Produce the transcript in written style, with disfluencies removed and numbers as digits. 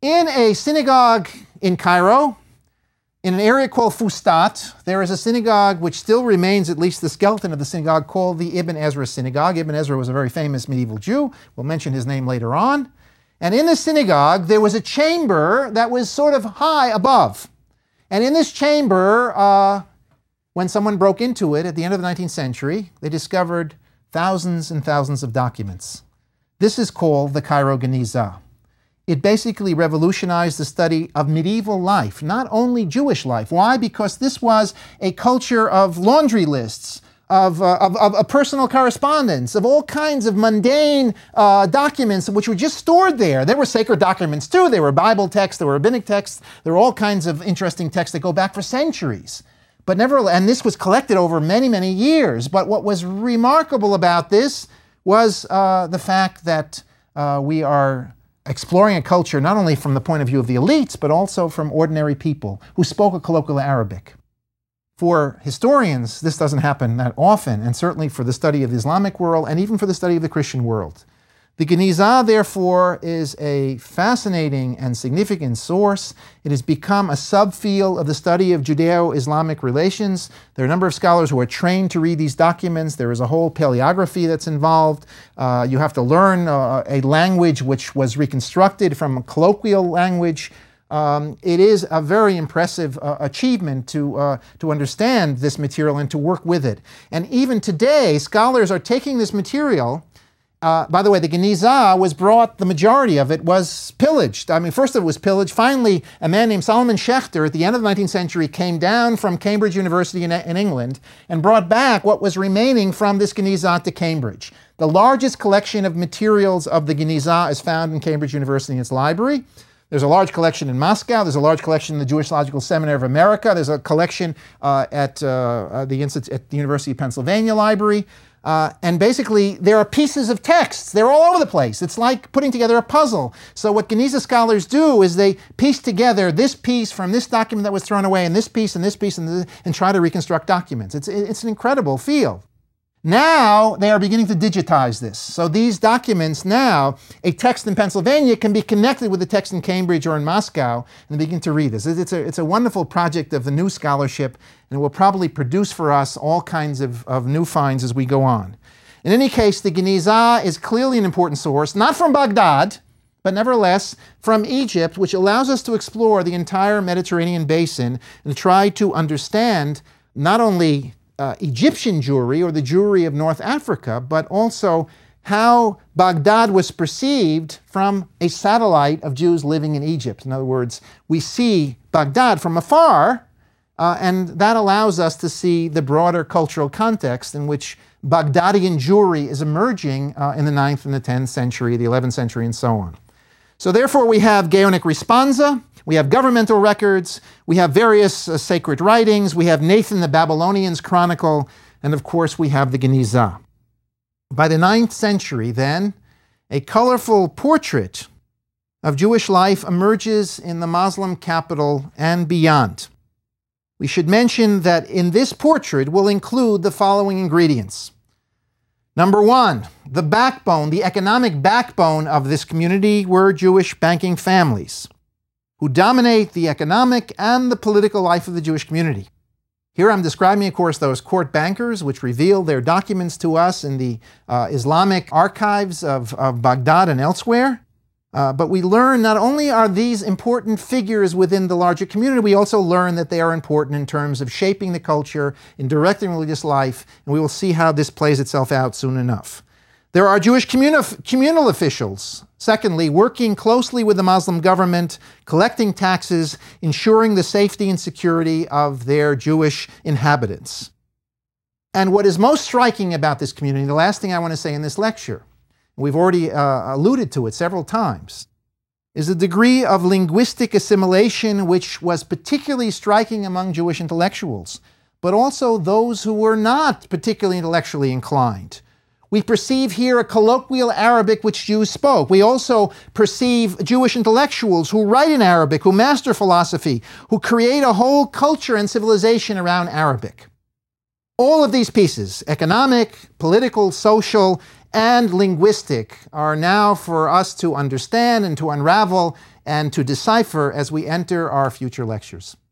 In a synagogue in Cairo, in an area called Fustat, there is a synagogue which still remains, at least the skeleton of the synagogue, called the Ibn Ezra Synagogue. Ibn Ezra was a very famous medieval Jew. We'll mention his name later on. And in the synagogue, there was a chamber that was sort of high above. And in this chamber, when someone broke into it at the end of the 19th century, they discovered thousands and thousands of documents. This is called the Cairo Geniza. It basically revolutionized the study of medieval life, not only Jewish life. Why? Because this was a culture of laundry lists, of personal correspondence, of all kinds of mundane documents which were just stored there. There were sacred documents too. There were Bible texts, there were rabbinic texts, there were all kinds of interesting texts that go back for centuries. But nevertheless, and this was collected over many, many years. But what was remarkable about this was the fact that we are exploring a culture not only from the point of view of the elites, but also from ordinary people who spoke a colloquial Arabic. For historians, this doesn't happen that often, and certainly for the study of the Islamic world and even for the study of the Christian world. The Geniza, therefore, is a fascinating and significant source. It has become a subfield of the study of Judeo-Islamic relations. There are a number of scholars who are trained to read these documents. There is a whole paleography that's involved. You have to learn a language which was reconstructed from a colloquial language. It is a very impressive achievement to understand this material and to work with it. And even today, scholars are taking this material. By the way, the Geniza was brought, the majority of it was pillaged. I mean, first it was pillaged. Finally, a man named Solomon Schechter at the end of the 19th century came down from Cambridge University in England and brought back what was remaining from this Geniza to Cambridge. The largest collection of materials of the Geniza is found in Cambridge University in its library. There's a large collection in Moscow. There's a large collection in the Jewish Logical Seminary of America. There's a collection at the University of Pennsylvania Library. And basically, there are pieces of texts. They're all over the place. It's like putting together a puzzle. So what Geniza scholars do is they piece together this piece from this document that was thrown away, and this piece, and this piece, and try to reconstruct documents. It's an incredible field. Now, they are beginning to digitize this. So these documents now, a text in Pennsylvania can be connected with a text in Cambridge or in Moscow, and they begin to read this. It's a wonderful project of the new scholarship, and it will probably produce for us all kinds of new finds as we go on. In any case, the Geniza is clearly an important source, not from Baghdad, but nevertheless from Egypt, which allows us to explore the entire Mediterranean basin and try to understand not only Egyptian Jewry or the Jewry of North Africa, but also how Baghdad was perceived from a satellite of Jews living in Egypt. In other words, we see Baghdad from afar, and that allows us to see the broader cultural context in which Baghdadian Jewry is emerging in the 9th and the 10th century, the 11th century, and so on. So therefore, we have Gaonic Responsa, we have governmental records, we have various sacred writings, we have Nathan the Babylonian's Chronicle, and of course we have the Geniza. By the 9th century, then, a colorful portrait of Jewish life emerges in the Muslim capital and beyond. We should mention that in this portrait will include the following ingredients. Number one, the backbone, the economic backbone of this community were Jewish banking families who dominate the economic and the political life of the Jewish community. Here I'm describing, of course, those court bankers which reveal their documents to us in the Islamic archives of Baghdad and elsewhere. But we learn not only are these important figures within the larger community, we also learn that they are important in terms of shaping the culture, in directing religious life, and we will see how this plays itself out soon enough. There are Jewish communal officials, secondly, working closely with the Muslim government, collecting taxes, ensuring the safety and security of their Jewish inhabitants. And what is most striking about this community, the last thing I want to say in this lecture, we've already alluded to it several times, is the degree of linguistic assimilation which was particularly striking among Jewish intellectuals, but also those who were not particularly intellectually inclined. We perceive here a colloquial Arabic which Jews spoke. We also perceive Jewish intellectuals who write in Arabic, who master philosophy, who create a whole culture and civilization around Arabic. All of these pieces, economic, political, social, and linguistic, are now for us to understand and to unravel and to decipher as we enter our future lectures.